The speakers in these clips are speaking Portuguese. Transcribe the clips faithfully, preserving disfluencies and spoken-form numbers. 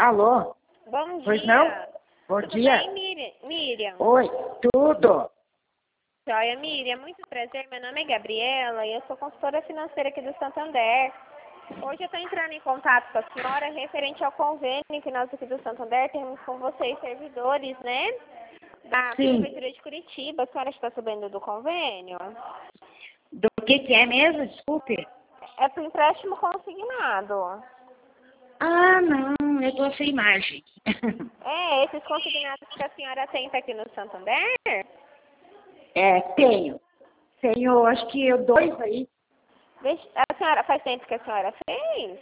Alô? Bom dia. Pois não? Bom Tudo dia. bem, Miri- Miriam? Oi, tudo. Joia, Miriam. Muito prazer. Meu nome é Gabriela e eu sou consultora financeira aqui do Santander. Hoje eu estou entrando em contato com a senhora referente ao convênio que nós aqui do Santander temos com vocês, servidores, né? Da Sim. Prefeitura de Curitiba. A senhora está sabendo do convênio? Do que que é mesmo? Desculpe. É para empréstimo consignado. Ah, não, eu tô sem margem. É, esses consignados que a senhora tem tá aqui no Santander? É, tenho. Tenho, acho que eu dois aí. Deixa- A senhora faz tempo que a senhora fez?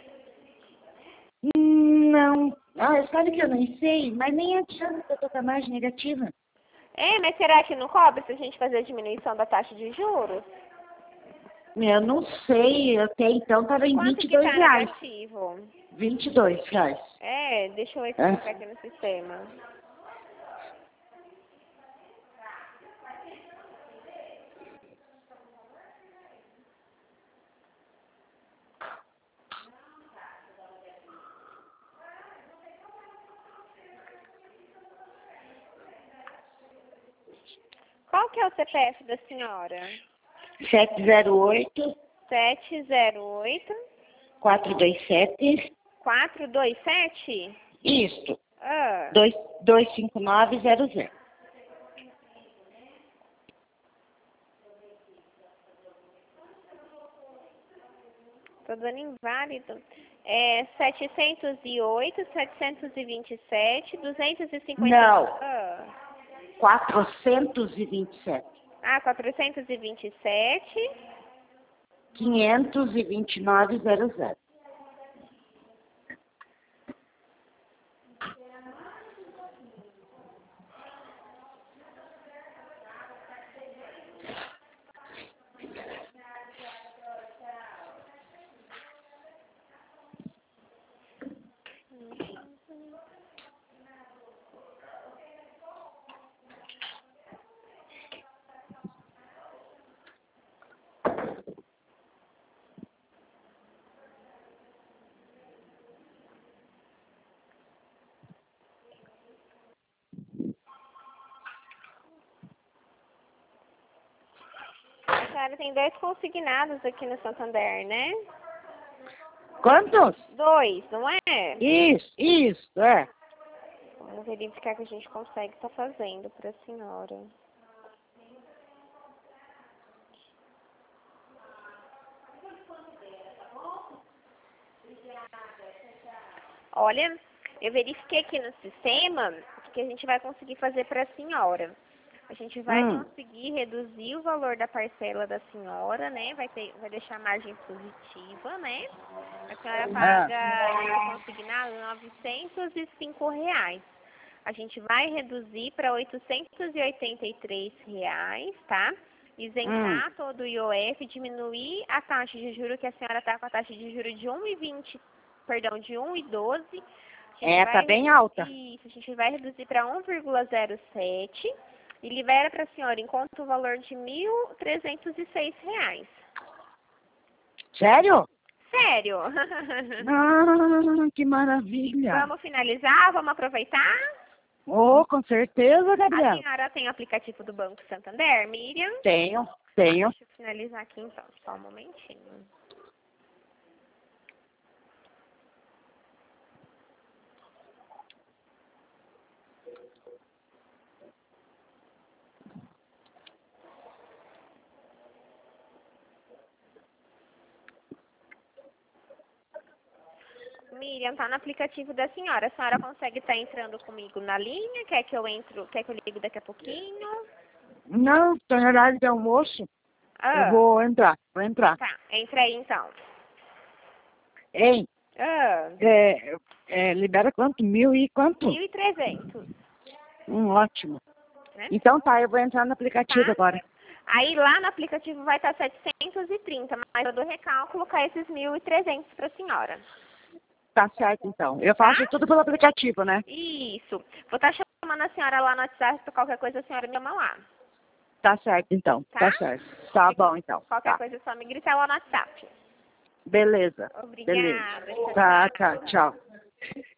Hum, Não. Ah, sabe que eu nem sei, mas nem adianta eu tô com a margem negativa. É, mas será que não cobra se a gente fazer a diminuição da taxa de juros? Eu não sei, até então tava em Quanto vinte e que dois tá reais. negativo? vinte e dois reais. É, deixa eu É. verificar aqui no sistema. Qual que é o C P F da senhora? sete zero oito, sete zero oito, quatro dois sete. quatro dois sete? Isso. Ah, dois dois cinco nove zero zero. tô dando inválido. É setecentos e oito, setecentos e vinte e sete, duzentos e cinquenta. Não. Ah, quatrocentos e vinte e sete. ah, quatrocentos e vinte e sete. quinhentos e vinte e nove zero zero. A senhora tem dois consignados aqui no Santander, né? Quantos? Dois, não é? Isso, isso, é. Vamos verificar que a gente consegue estar fazendo para a senhora. Olha, eu verifiquei aqui no sistema o que a gente vai conseguir fazer para a senhora. A gente vai Hum. conseguir reduzir o valor da parcela da senhora, né? Vai ter, vai deixar a margem positiva, né? A senhora paga esse consignado novecentos e cinco reais. A gente vai reduzir para oitocentos e oitenta e três reais, tá? Isentar Hum. todo o I O F, diminuir a taxa de juros, que a senhora está com a taxa de juros de um e vinte, perdão, de um e doze. É, tá bem alta. Isso, a gente vai reduzir para um vírgula zero sete e libera para a senhora em conta o valor de mil trezentos e seis reais. Sério? Sério? Ah, que maravilha. Vamos finalizar? Vamos aproveitar? Oh, com certeza, A Gabriela. senhora tem o aplicativo do Banco Santander, Miriam? Tenho, tenho. Deixa eu finalizar aqui então, só um momentinho. Miriam, tá no aplicativo da senhora. A senhora consegue estar entrando comigo na linha? Quer que eu entro? Quer que eu ligo daqui a pouquinho? Não, tô em horário de almoço. Eu Ah, vou entrar, vou entrar. tá. Entra aí então. Ei, Ah, é, é, libera quanto? Mil e quanto? mil e trezentos, Hum, ótimo. né? Então tá, eu vou entrar no aplicativo Tá? agora. Aí lá no aplicativo vai estar setecentos e trinta, mas eu dou recálculo com esses mil e trezentos para a senhora. Tá certo, então. Eu faço Tá? tudo pelo aplicativo, né? Isso. Vou estar chamando a senhora lá no WhatsApp, para qualquer coisa a senhora me chama lá. Tá certo, então. Tá? Tá certo. Tá bom, então. Qualquer Tá. coisa é só me gritar lá no WhatsApp. Beleza. Beleza. Obrigada. Tchau, Tá, tchau. tá. Tchau.